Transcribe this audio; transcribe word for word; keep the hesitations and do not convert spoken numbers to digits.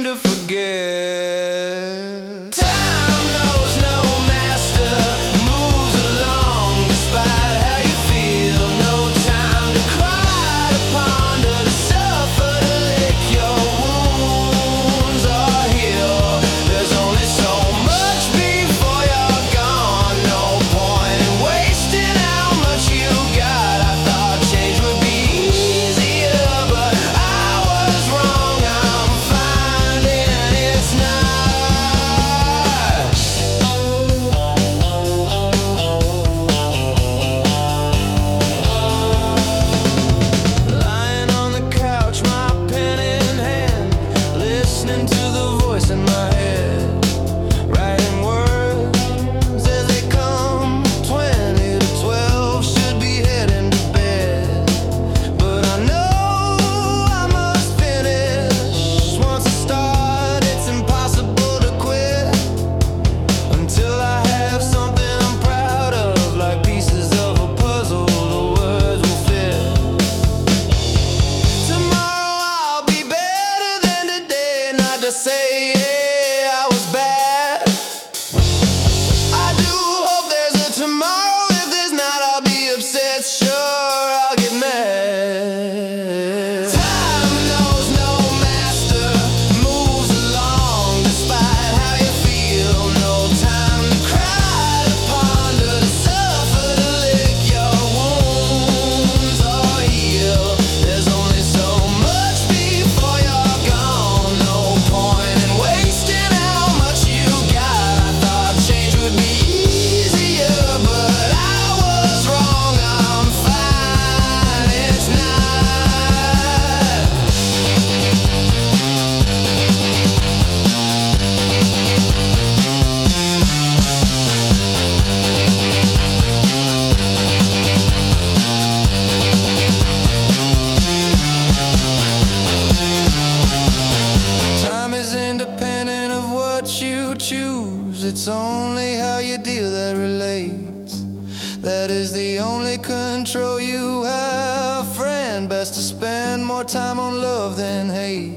to forget. Time knows no master, moves along despite how you feel. No time to cry, to ponder, to suffer, to lick your wounds or heal. There's only so much before you're gone. No point in wasting how much you got. I thought change would be easier, but I was wrong. I'm finding it's not. Lying on the couch, my pen in hand, listening to the voice in my head, writing words as they come. Twenty to twelve, should be heading to bed, but I know I must finish. Once I start, it's impossible to quit until I have something I'm proud of, like pieces of a puzzle the words will fit. Tomorrow I'll be better than today, not to say yeah, I was bad. I do hope there's a tomorrow. If there's not, I'll be upset. Sure, I'll get mad. Time knows no master, moves along despite how you feel. No time to cry, to ponder, to suffer, to lick your wounds or heal. There's only so much before you're gone. No point in wasting how much you got. I thought change would be easier, but I was wrong. I'm fine, it's not. Time is independent of what you choose. It's only how you deal that relates. That is the only control you have, friend. Best to spend more time on love than hate.